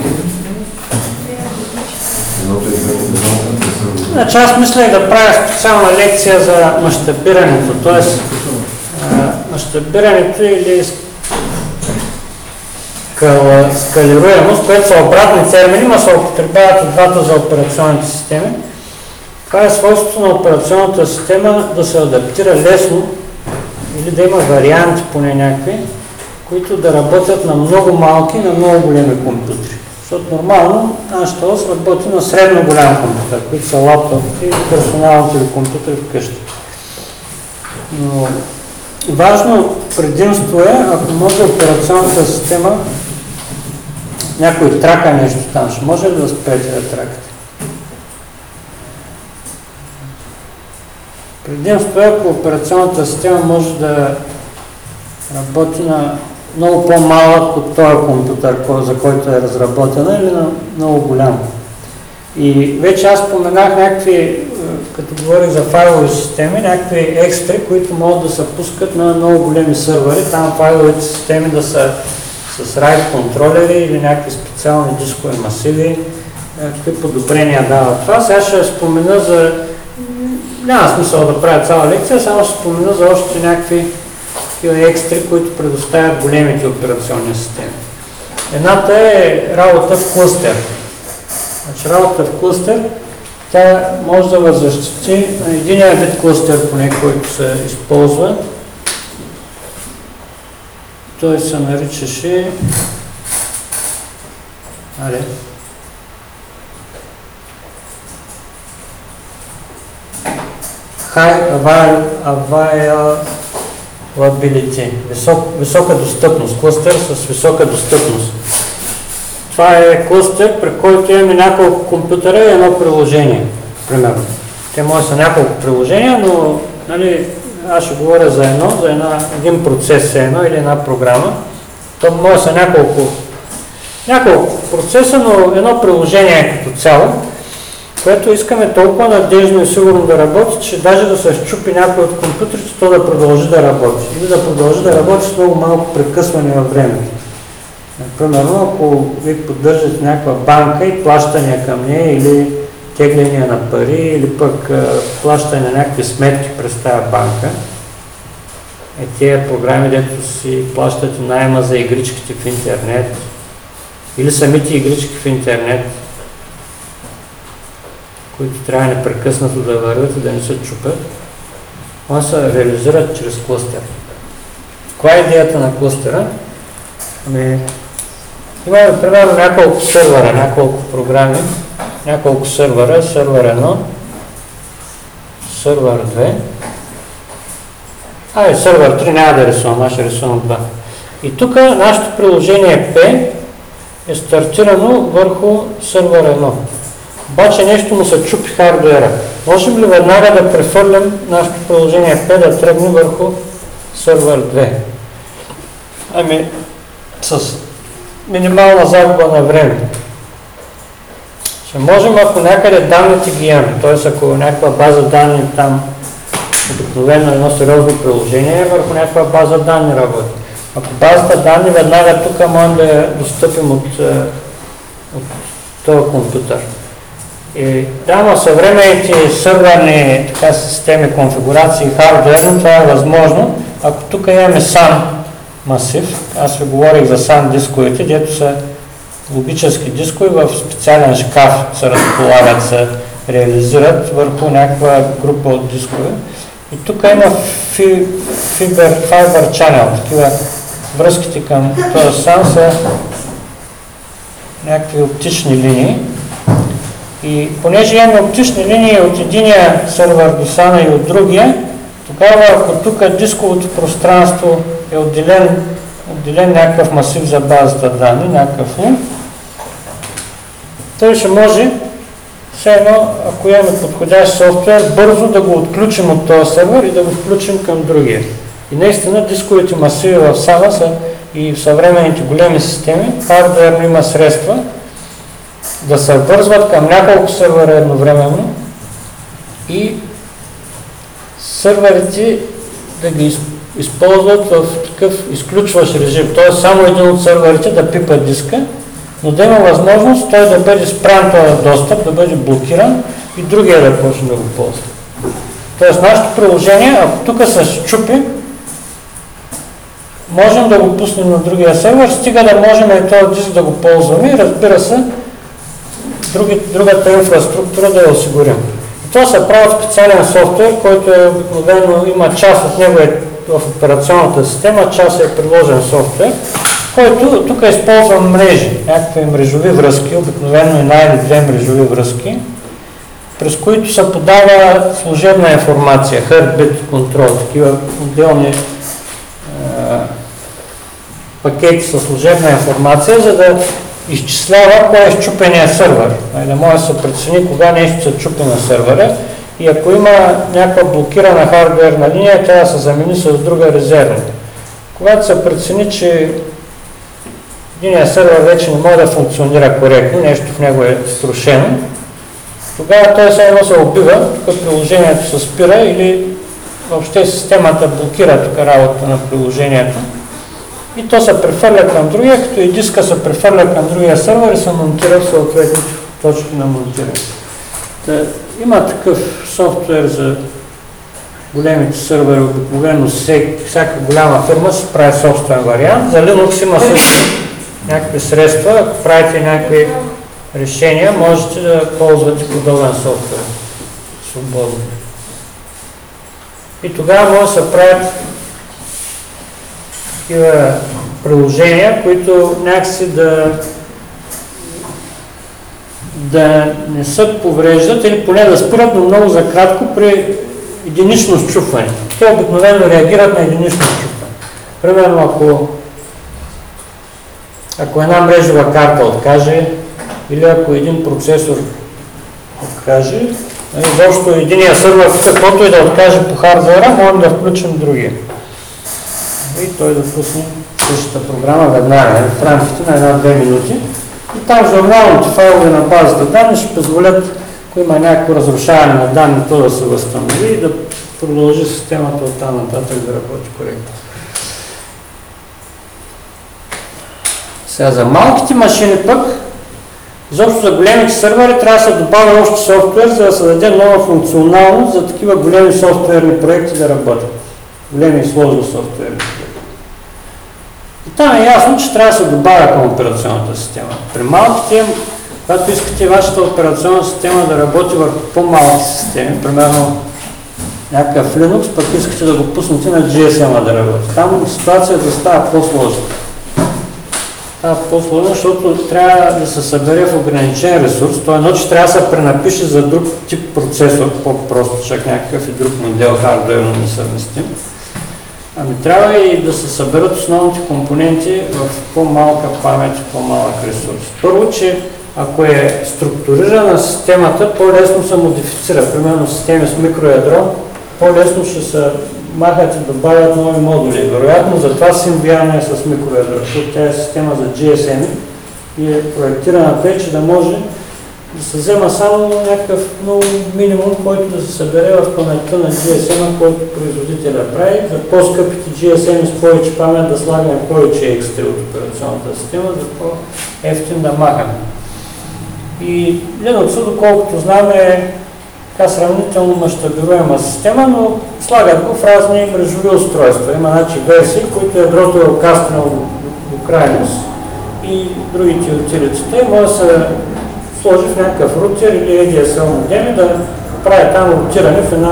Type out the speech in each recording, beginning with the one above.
Значи аз мисля да правя специална лекция за мащабирането, т.е. мащабирането или скалируемост, което са обратни термини, но се употребяват от двата за операционните системи. Това е свойството на операционната система да се адаптира лесно или да има варианти поне някакви, които да работят на много малки и на много големи компютри. Защото нормално нашата ос работи на средно голям компютър, които са лаптопите и персоналните ви компютри вкъщи. Но важно предимство е, ако може операционната система някой трака нещо там, ще може ли да спрете да тракате? Предимство е, ако операционната система може да работи на много по-малък от този компютър, за който е разработена, или на много голям. И вече аз споменах някакви, като говорих за файлови системи, някакви екстри, които могат да се пускат на много големи сървъри. Там файловите системи да са с RAID контролери или някакви специални дискови масиви, какви подобрения дава това. Сега ще спомена за... Няма смисъл да правя цяла лекция, само ще спомена за още някакви екстри, които предоставят големите операционни системи. Едната е работа в клъстер. Значи работа в клъстер, тя може да въззащити на единия вид клъстер, поне който се използва. Той се наричаше High Availability, висока достъпност, клъстер с висока достъпност. Това е клъстер, при който имаме няколко компютъра и едно приложение, примерно. Те може да са няколко приложения, но аз ще говоря за един процес или една програма. То може да са няколко процеса, но едно приложение като цяло, което искаме толкова надежно и сигурно да работи, че даже да се счупи някой от компютрите, то да продължи да работи. Или да продължи да работи с много малко прекъсване във времето. Примерно, ако ви поддържате някаква банка и плащания към нея, или тегления на пари, или пък плащане на някакви сметки през тази банка, тия програми, дето си плащате найема за игричките в интернет, или самите игрички в интернет, които трябва непрекъснато да вървят и да не се чупят, може да се реализират чрез клъстер. Каква е идеята на клъстера? Имаме примерно няколко сървъра, няколко програми, няколко сървъра, сървър 1, сървър 2, сървър 3 няма да рисувам, аз ще рисувам 2. И тук нашето приложение P е стартирано върху сървър 1. Обаче нещо му се чупи хардуера. Можем ли веднага да прехвърлим нашето приложение P да тръгне върху сървър 2? С минимална загуба на време. Ще можем, ако някъде данните ги имаме, т.е. ако някаква база данни там, обикновено едно сериозно приложение, върху някаква база данни работи. Ако базата данни веднага тук можем да достъпим от този компютър. Но съвременните сървърни системи, конфигурации, хардуерно, това е възможно. Ако тук имаме SAN масив, аз ви говорих за SAN дисковете, дето са логически дискове в специален шкаф се разполагат, се реализират върху някаква група от дискове. И тук има Fiber Channel, такива връзките към този SAN са някакви оптични линии. И понеже имаме оптични линии от единия сървър до SAN и от другия, тогава ако тук дисковото пространство е отделен някакъв масив за базата данни, някакъв линк, той ще може, все едно, ако имаме подходящ софтуер, бързо да го отключим от този сървър и да го включим към другия. И наистина дисковите масиви в SAN са и в съвременните големи системи, хардуерно има средства да се вързват към няколко сървъра едновременно и сървърите да ги използват в такъв изключващ режим. Т.е. само един от сървърите да пипа диска но да има възможност той да бъде спрян този достъп, да бъде блокиран и другия да почне да го ползва. Тоест нашето приложение, ако тук се счупи, можем да го пуснем на другия сервер, стига да можем и този диск да го ползваме и разбира се, другата инфраструктура да я осигурим. И това се прави специален софтуер, който обикновено има част от него в операционната система, част е приложен софтуер, който тук използва мрежи, някакви мрежови връзки, обикновено една или две мрежови връзки, през които се подава служебна информация, heartbeat control, такива отделни пакети със служебна информация, за да изчислява кой е счупения сървър. Да може да се прецени кога нещо се чупи на сървъра и ако има някаква блокирана хардуерна линия, тя да се замени с друга резервна. Когато се прецени, че единия сървър вече не може да функционира коректно, нещо в него е срушено, тогава той все едно се убива, тук приложението се спира или въобще системата блокира тук работа на приложението и то се прехвърля към другия, като и диска се прехвърля към другия сървър и се монтира в съответните точки на монтиране. Има такъв софтуер за големите сървъри, обикновено всяка голяма фирма си прави собствен вариант. За Linux има също някакви средства, ако правите някакви решения, можете да ползвате подобен софтуер свободно. И тогава може да се правят такива приложения, които някакси да не се повреждат или поне да спират, но много за кратко при единично счупване. Те обикновено реагират на единично счупване. Примерно, ако една мрежова карта откаже или ако един процесор откаже, изобщо единия сървър, каквото и да откаже по хардуера, можем да включим другия. И той да пусне същата програма веднага, в рамките на 1-2 минути. И там журналните файлове на базата данни ще позволят, ако има някакво разрушаване на данните, да се възстанови и да продължи системата от там нататък да работи коректно. Сега за малките машини пък, изобщо за големите сървъри трябва да се добавя още софтуер, за да се даде нова функционалност за такива големи софтуерни проекти да работят. Големи и сложни софтуерни проекти. И там е ясно, че трябва да се добавя към операционната система. При малките, когато искате вашата операционна система да работи върху по-малки системи, примерно някакъв Linux, пък искате да го пуснете на GSM-а да работи. Там ситуацията става по-сложна. По-сложно, защото трябва да се събере в ограничен ресурс. Той едно, че трябва да се пренапише за друг тип процесор, по-просто, чак някакъв и друг модел хардуерно несъвместим. Трябва и да се съберат основните компоненти в по-малка памет и по-малък ресурс. Първо, че ако е структурирана системата, по-лесно се модифицира. Примерно системи с микроядро, по-лесно ще се махат и добавят нови модули. Вероятно, затова Symbian е с микроядро, защото тя е система за GSM и е проектирана тъй, че да може да се взема само някакъв много минимум, който да се събере в паметта на GSM-а, който производителя прави. За по-скъпите GSM с повече памет да слагаме повече екстри от операционната система, за по-ефтин да махаме. И Linux, доколкото знаме, е сравнително мащабируема система, но слагат го в разни мрежови устройства. Има версии, които ядрото е окастено до крайност и другите утилиците и може да се сложи в някакъв рутер или ADSL модем да прави там рутиране в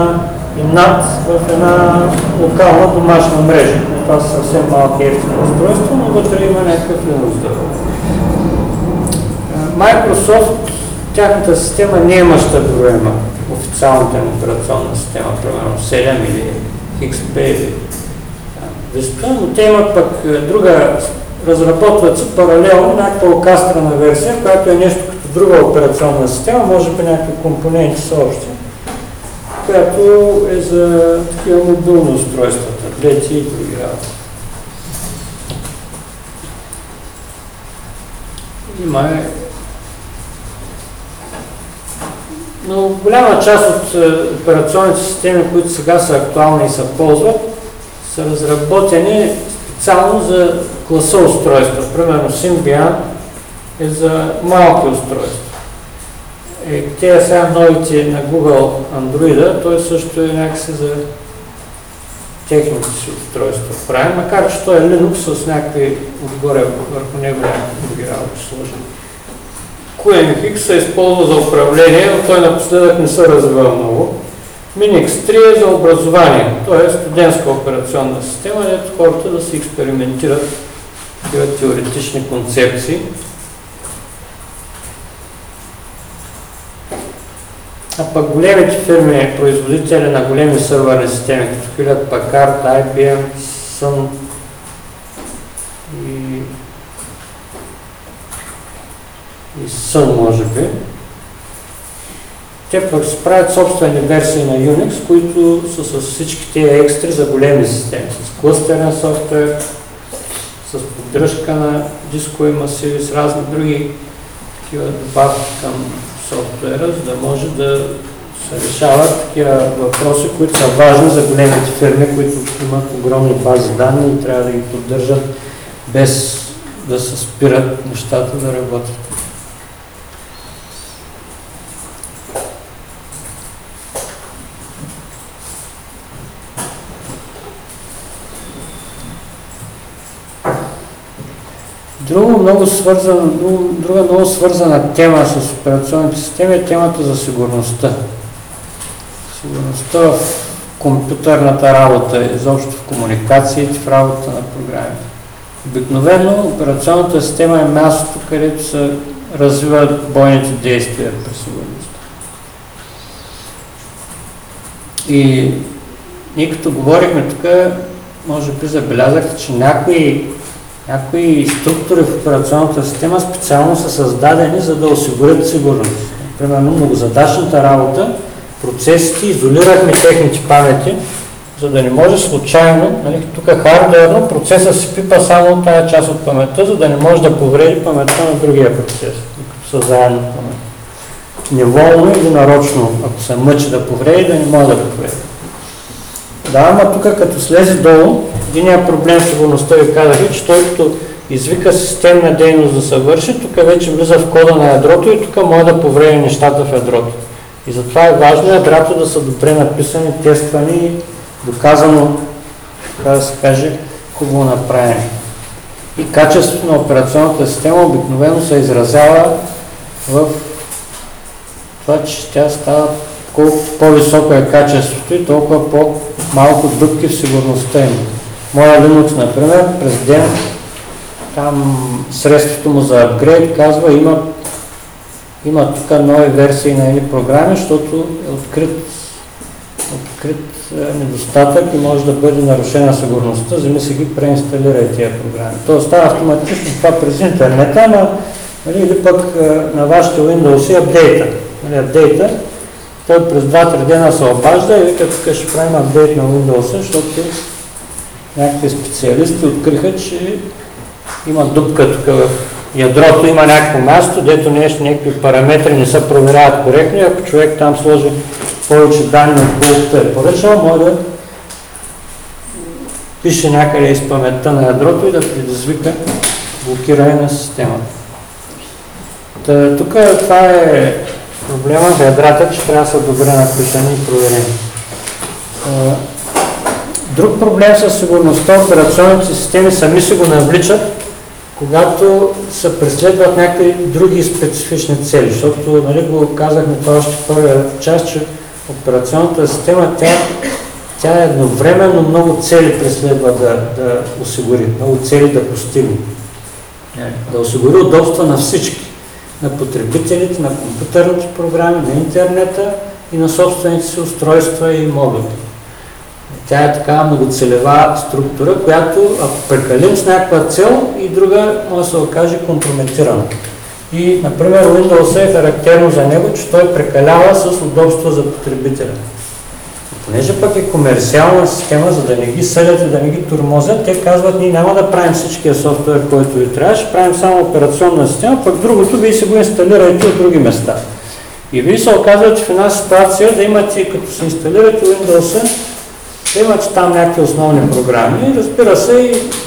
една локална домашна мрежа. Това са съвсем малки ефтини устройства, но вътре има някакъв Linux. Microsoft, тяхната система не е мащабируема. Официалната им операционна система, примерно 7 или XP или Vista, но те имат пък друга, разработват се паралелно някаква окастрена версия, която е нещо като друга операционна система, може би някакви компоненти са общи, която е за такива мобилни устройства, таблети и други работи. Има но голяма част от операционните системи, които сега са актуални и се ползват, са разработени специално за класа устройства. Примерно Symbian е за малки устройства. Те сега новите на Google Android, той също е някакси за техните си устройства прави, макар че той е Linux с някакви отгоре върху него някакви други работи сложени. QNX се използва за управление, но той напоследък не се развива много. Minix 3 е за образование, т.е. студентска операционна система, дето хората да си експериментират такива теоретични концепции. А пък големите фирми, производители на големи сървърни системи, като Hewlett Packard, IBM, Sun и Sun, може би, те пък се правят собствени версии на Unix, които са с всички тези екстри за големи системи, с клъстерен софтуер, с поддръжка на дискови масиви, с разни други такива добавки към софтуера, за да може да се решават такива въпроси, които са важни за големите фирми, които имат огромни бази данни и трябва да ги поддържат без да се спират нещата да работят. Друга много свързана тема с операционните системи е темата за сигурността. Сигурността в компютърната работа, изобщо в комуникациите, в работа на програмите. Обикновено операционната система е мястото, където се развиват бойните действия при сигурността. И ние като говорихме тук, може би забелязахте, че някои структури в операционната система специално са създадени, за да осигурят сигурност. Примерно многозадачната работа, процесите, изолирахме техните памети, за да не може случайно, нали, тук хардуерно, процесът си пипа само тая част от паметта, за да не може да повреди паметта на другия процес, като са заедно в памет. Неволно или нарочно, ако се мъчи да повреди, да не може да повреди. Да, ама тук като слезе долу, единият проблем с сигурността ви казах, че той като извика системна дейност да се върши, тук вече влиза в кода на ядрото и тук може да повреди нещата в ядрото. И затова е важно ядрата да са добре написани, тествани и доказано, така да се каже, хубаво направени. И качеството на операционната система обикновено се изразява в това, че тя става колкото по-високо е качеството и толкова по-малко дупки в сигурността им. Моя Linux, например, през ден, там средството му за апгрейд казва, има тук нови версии на едни програми, защото е открит недостатък и може да бъде нарушена сигурността, вземи си ги преинсталирай тия програми. То става автоматично това през интернета, нали, или пък на вашите Windows апдейта. Апдейта, той през 2-3 дена се обажда и вика, тук ще правим апдейт на Windows, защото някакви специалисти откриха, че има дупка тук в ядрото, има някакво място, дето някакви параметри не се проверяват коректно и ако човек там сложи повече данни, отколкото е поръчал, може да пише някъде из паметта на ядрото и да предизвика блокиране на системата. Тук това е проблема в ядрата, че трябва да са добре написани и проверени. Друг проблем с сигурността, операционните системи сами се го навличат, когато се преследват някакви други специфични цели, защото, нали, го казахме това още в първия част, че операционната система, тя едновременно много цели преследва да осигури, много цели да постигне. Да осигури удобства на всички, на потребителите, на компютърните програми, на интернета и на собствените си устройства и модули. Тя е такава многоцелева структура, която ако прекалим с някаква цел и друга може да се окаже компрометирана. И, например, Windows е характерно за него, че той прекалява с удобство за потребителя. Понеже пък е комерциална система, за да не ги съдят и да не ги тормозят, те казват, ние няма да правим всичкия софтуер, който ви трябва, ще правим само операционна система, пък другото вие си го инсталирайте от други места. И вие се оказва, че в една ситуация да имате, като се инсталирате Windows, да имате там някакви основни програми, разбира се, и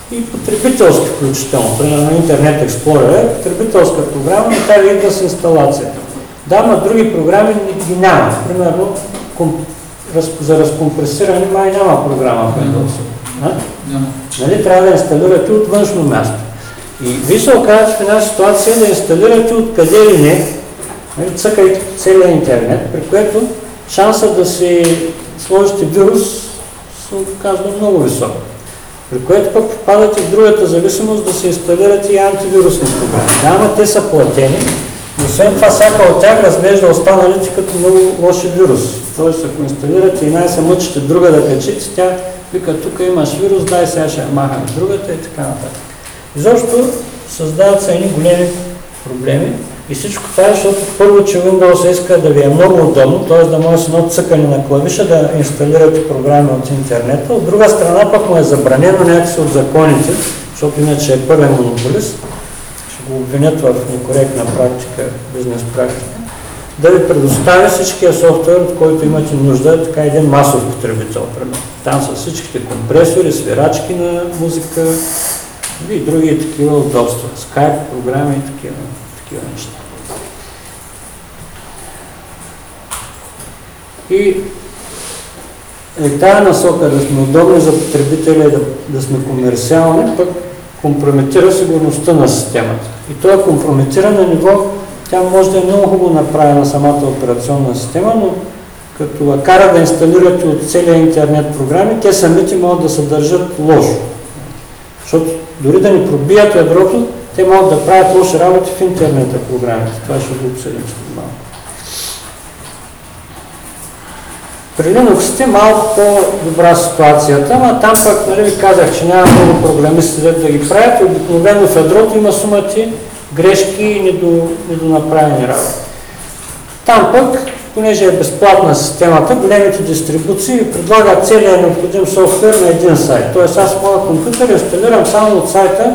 и потребителски включително. Примерно Internet Explorer е потребителска програма, но тя идва с инсталацията. Да, но други програми ги няма. Примерно за разкомпресиране май няма програма в Windows. Нали? Трябва да инсталирате от външно място. И ви се оказва, че в една ситуация да инсталирате откъде или не, нали, цъкайте целия интернет, при което шансът да си сложите вирус се оказва много висок. При което пък попадате в другата зависимост да се инсталирате и антивирусни програми. Да, но те са платени, но освен това всяка от тях разглежда останалите като много лоши вирус. Тоест, ако инсталирате една и се мъчите друга да качите, тя вика, тук имаш вирус, дай сега ще махаме другата и така нататък. Изобщо създават се едни големи проблеми и всичко това е, защото първо, че Windows иска да ви е много удобно, т.е. да може с едно цъкане на клавиша да инсталирате програми от интернета. От друга страна пък му е забранено някакси от законите, защото иначе е пълен монополист, ще го обвинят в некоректна практика, бизнес практика, да ви предоставя всичкия софтуер, от който имате нужда, така един масов потребител. Там са всичките компресори, свирачки на музика и други такива удобства. Skype, програми и такива неща. И тази насока да сме удобни за потребителя и да сме комерциални, пък компрометира сигурността на системата. И това е компрометирано на ниво, тя може да е много хубаво направена самата операционна система, но като кара да инсталирате от целия интернет програми, те самите могат да се държат лошо. Защото дори да ни пробият ядрото, те могат да правят лоши работи в интернета програмите. Това ще го обсъдим след малко. При Linux малко по-добра ситуацията, но там пък, нали ви казах, че няма много програмисти да ги правят. Обикновено в ядрото има сумати, грешки и недонаправени работи. Там пък, понеже е безплатна системата, големите дистрибуции предлагат целият необходим софтуер на един сайт. Тоест аз в моя компютър инсталирам само от сайта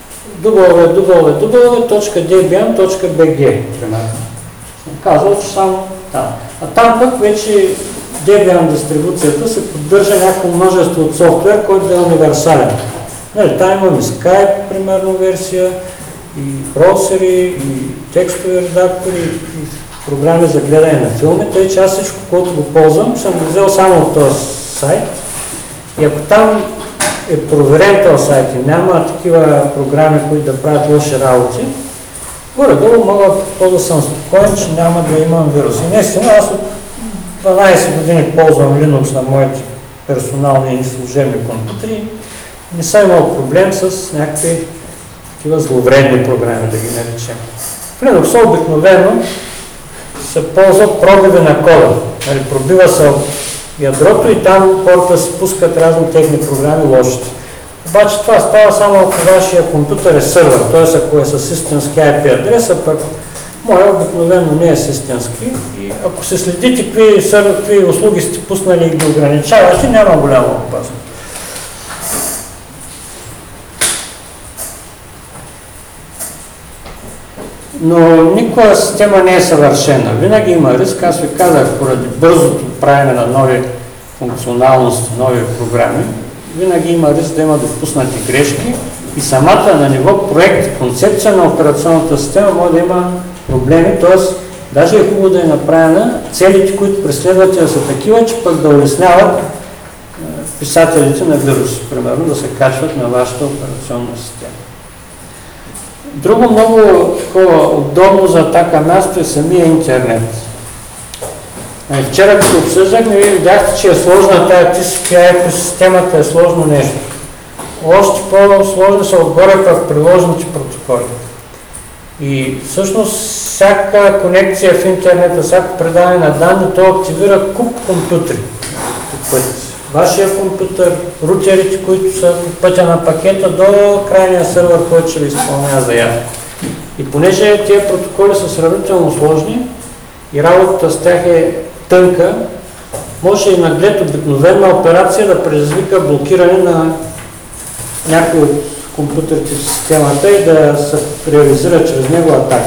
www.debian.bg. Казвам, че само там. А там пък вече Debian дистрибуцията се поддържа някакво множество от софтуер, който да е универсален. Нали, там имаме Skype, примерно версия, и браузъри, и текстови редактори, и програми за гледане на филми, тъй че аз всичко, което го ползвам, съм го взел само от този сайт. И ако там е проверен този сайт и няма такива програми, които да правят лоши работи, горе-долу мога да съм спокоен, че няма да имам вирус. И наистина, аз от 12 години ползвам Linux на моите персонални и служебни компютри. Не съм имал проблем с някакви такива зловредни програми, да ги наречем. В Linux обикновено се ползва пробиви на кода. Пробива се от ядрото и там хората се пускат разни техни програми лошите. Обаче това става само ако вашия компютър е сървър, т.е. ако е с истински IP адреса, пък моя обикновено не е с истински. И ако се следите какви услуги сте пуснали и ги ограничавате, няма голяма опасност. Но никоя система не е съвършена. Винаги има риск, аз ви казах, поради бързото правене на нови функционалности, нови програми, винаги има риск да има допуснати грешки и самата на ниво проект, концепция на операционната система може да има проблеми, т.е. даже е хубаво да е направена целите, които преследвате да са такива, че пък да улесняват писателите на вируси, примерно, да се качват на вашата операционна система. Друго много удобно за атака място е самия интернет. Вчера като обсъждахме, вие видяхте, че е сложна тая TCP/IP системата, е сложно нещо. Още по-сложни са отгоре в приложените протоколи. И всъщност всяка конекция в интернета, всяко предаване на данни, то активира куп компютри. Вашия компютър, рутерите, които са по пътя на пакета до крайния сървър, който ще ви изпълнява заявка. И понеже тези протоколи са сравнително сложни и работата с тях е тънка, може и наглед обикновена операция да предизвика блокиране на някои от компютрите в системата и да се реализира чрез него атака.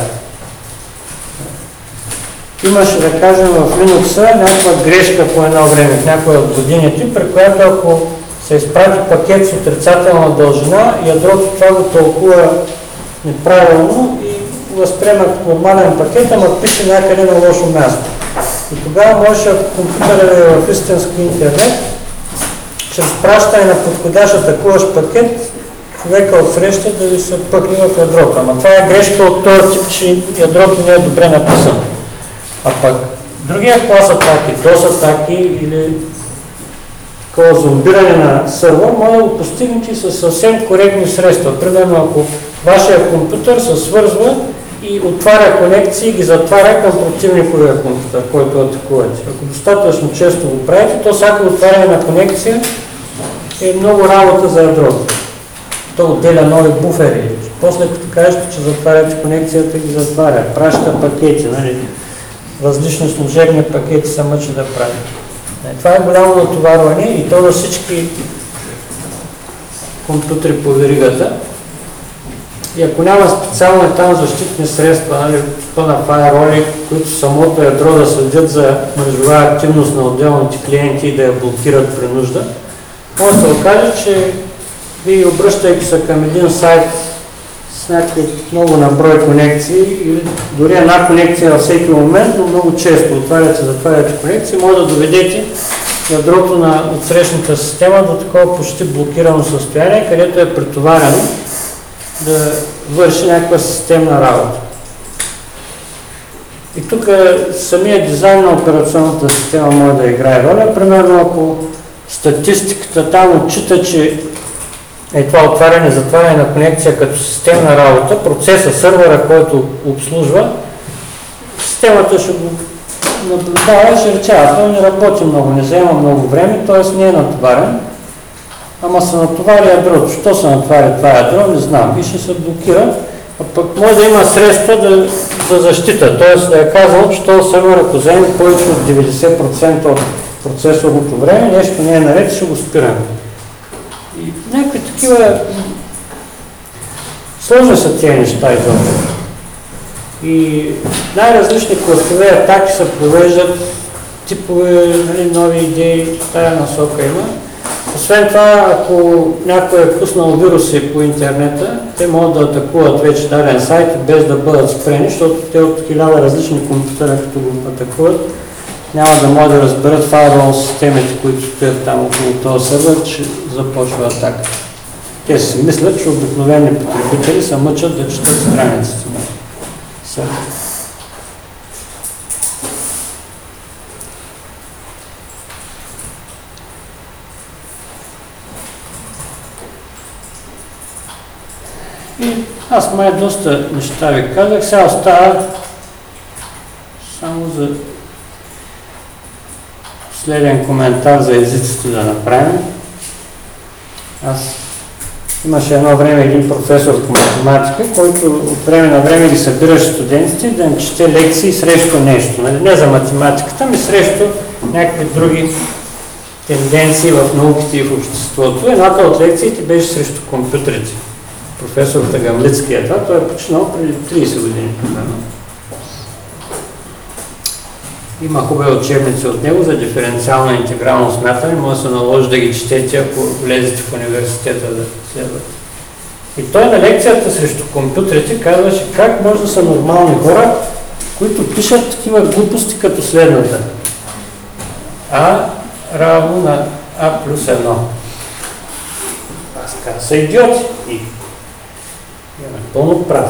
Имаше, да кажем, в Linux някаква грешка по едно време, в някоя от годините, при която ако се изпрати пакет с отрицателна дължина, ядрото това го тълкува неправилно и възприема като нормален пакет, ама пише някъде на лошо място. И тогава можеш, ако компютърът е в истински интернет, чрез пращане на подходящ атакуващ пакет, човека отсреща да ви се пъхне в ядрото. Ама това е грешка от този тип, че ядрото не е добре написано. А пък другия клас атаки, DOS атаки или такова зомбиране на сървър, може да го постигнете с съвсем коректни средства. Примерно, ако вашия компютър се свързва и отваря конекции и ги затваря към противниковия компютър, който атакувате. Ако достатъчно често го правите, то всяко отваряне на конекция е много работа за ядрото. То отделя нови буфери. После като кажете, че затваряте конекцията, ги затваря. Праща пакети, нали? Различни служебни пакети са мъчи да правят. Това е голямо натоварване и то на всички компютри по веригата. И ако няма специални там защитни средства, нали, на файроли, които самото ядро да следят за мрежова активност на отделните клиенти и да я блокират при нужда, може да се окаже, че вие, обръщайки се към един сайт с някакви много наброй конекции или дори една конекция във всеки момент, но много често отваряте, затваряте конекции, може да доведете ядрото на отсрещната система до такова почти блокирано състояние, където е претоварено да върши някаква системна работа. И тук самия дизайн на операционната система може да играе роля. Примерно, ако статистиката там отчита, че това отваряне и затваряне на конекция като системна работа, процеса, сървъра, който обслужва, системата ще го наблюдава и ще рече, той не работи много, не взема много време, т.е. не е натоварен, ама се натовари ядрото. Що се натвари това ядро, не знам, и ще се блокира, а пък може да има средства за защита, т.е. да е казано, че този сървър, ако вземе повече от 90% от процесорното време, нещо не е наред, ще го спираме. И някакви такива сложни са тези неща изобщо. И най-различни класове атаки се провеждат, типове, нали, нови идеи, тая насока има. Освен това, ако някой е пуснал вируси по интернета, те могат да атакуват вече даден сайт без да бъдат спрени, защото те от 1000 различни компютъра, като го атакуват, няма да могат да разберат фаервол системите, които стоят там около този сървър, че започва атака. Те си мислят, че обикновени потребители се мъчат да четат страниците на сървър. И аз май доста неща ви казах, сега остава само за последен коментар за езиците да направим. Имаше едно време един професор по математика, който от време на време ги събираше студентите да им чете лекции срещу нещо. Не за математиката, ми срещу някакви други тенденции в науките и в обществото. Едната от лекциите беше срещу компютрите. Професор Тагамлицки е това, той е починал преди 30 години. Има хубави учебници от него за диференциално и интегрално смятане, може да се наложи да ги четете, ако влезете в университета да следвате. И той на лекцията срещу компютрите казваше как може да са нормални хора, които пишат такива глупости като следната. А равно на А плюс 1. Аз казвам, са идиоти. И имаме пълно право.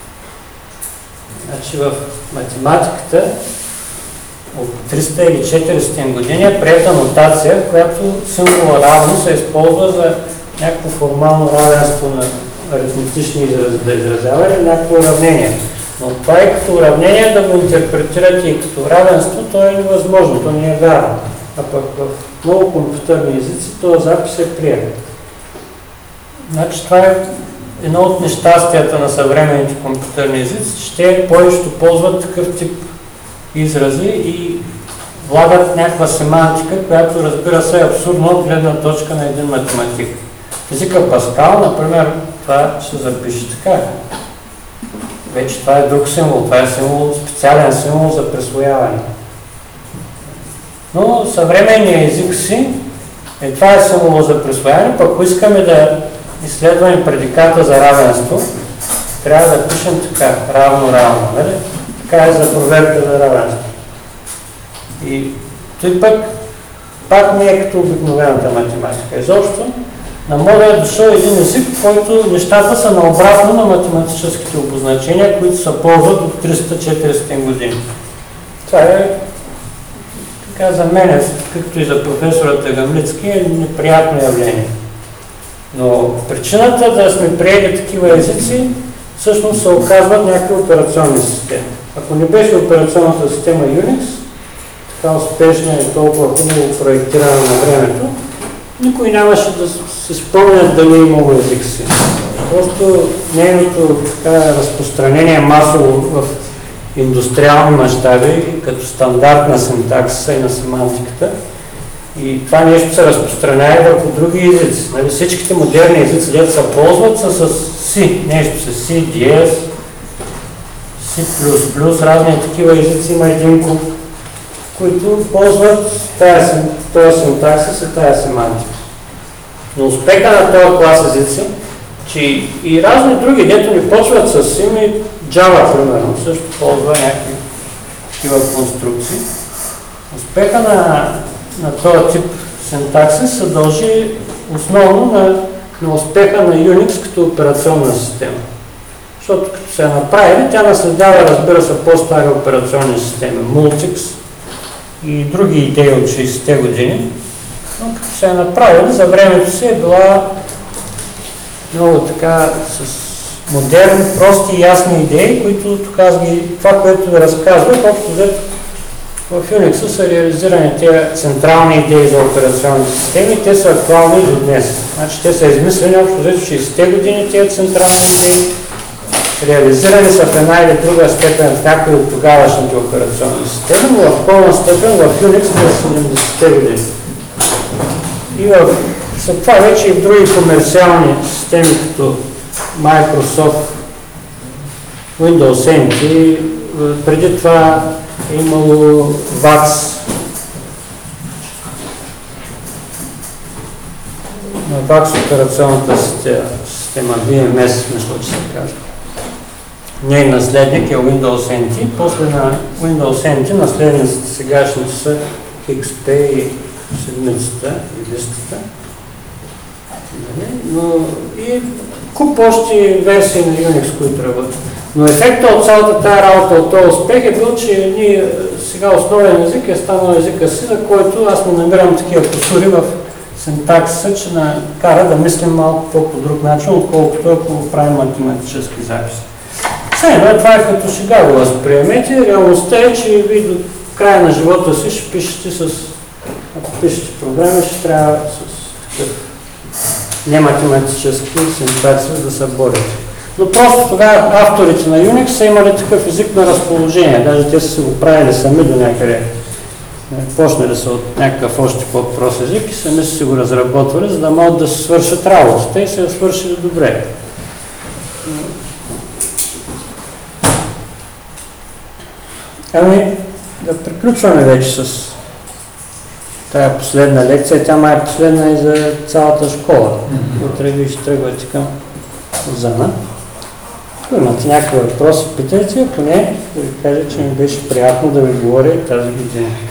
Значи в математиката от 300 или 400 години е приета нотация, в която символа равно се използва за някакво формално равенство на аритметични изрази да изразява или някакво уравнение. Но това е като уравнение да го интерпретирате и като равенство, то е невъзможно, то не е вярно. А пък в много компютърни езици този запис е прият. Значи това е едно от нещастията на съвременните компютърни езици, че те повечето ползват такъв тип изрази и влагат някаква семантика, която разбира се е абсурдно от гледна точка на един математик. В езика Паскал, например, това ще се запише така. Вече това е друг символ, това е символ, специален символ за присвояване. Но съвременният език си Това е символ за присвояване, пък ако искаме да изследваме предиката за равенство, трябва да пишем така, равно, нали? Така е за проверка за равенство. И той пак не е като обикновената математика. Изобщо на мода е дошъл един език, в който нещата са наобратно на математическите обозначения, които се ползват от 300-400 години. Това е така за мен, както и за професора Тагамлицки, е неприятно явление. Но причината да сме приели такива езици, всъщност се оказват някакви операционни системи. Ако не беше операционната система Unix, така успешна и толкова хубаво проектирана на времето, никой нямаше да се спомня дали е имало език си. Просто нейното разпространение масово в индустриални мащаби, като стандартна синтаксиса и на семантиката. И това нещо се разпространява върху други езици. Нали, всичките модерни езици, дето се ползват, са с C, нещо с C, DS, C++, разни такива езици, има един куп, които ползват този синтаксис и тази семантика. Но успеха на този клас езици, че и разни други, дето ни почват с C, и Java, примерно, също ползва някакви такива конструкции. Успеха на този тип синтаксис се дължи основно на успеха на Unix като операционна система. Защото като се е направили, тя наследява, разбира се, по-стари операционни системи, Multics и други идеи от 60-те години, но като се е направили, за времето си е била много така с модерни, прости и ясни идеи, които тук това, което ви разказвах, общо взето в Unix са реализирани тези централни идеи за операционни системи, те са актуални до днес. Значи те са измислени общо взето 60-те години тези централни идеи, реализирани са в една или друга степен в някои от тогавашните операционни системи, но в пълна степен в Unix през 70-те години. И след това вече и в други комерциални системи, като Microsoft, Windows NT, преди това е имало VAX, на VAX операционната система VMS, мисля, че се казва. Нейн наследник е Windows NT, после на Windows NT наследниците сегашните са XP и седмицата и листата. Но и куп още версии на Unix, които работят. Но ефектът от цялата тази работа, от този успех е бил, че ние сега основен език е станал езика си, за който аз не намирам такива кусури в синтаксиса, че кара да мислим малко по друг начин, отколкото ако правим математически записи. Сега, това е като шега го възприемете. Реалността е, че ви до края на живота си ще пишете ако пишете програми, ще трябва с такъв нематематически синтаксис да се борите. Но просто тогава авторите на Unix са имали такъв език на разположение. Даже те са си го правили сами до някъде. Почнали са от някакъв още по-прост език и сами са си го разработвали, за да могат да се свършат работата и се я свършили добре. Ами, да приключваме вече с тая последна лекция. Тя май е последна и за цялата школа. Утре ви ще тръгвате към Лозана. Ако имате някакви въпроси, питайте, ако не, да ви кажа, че ми беше приятно да ви говоря тази година.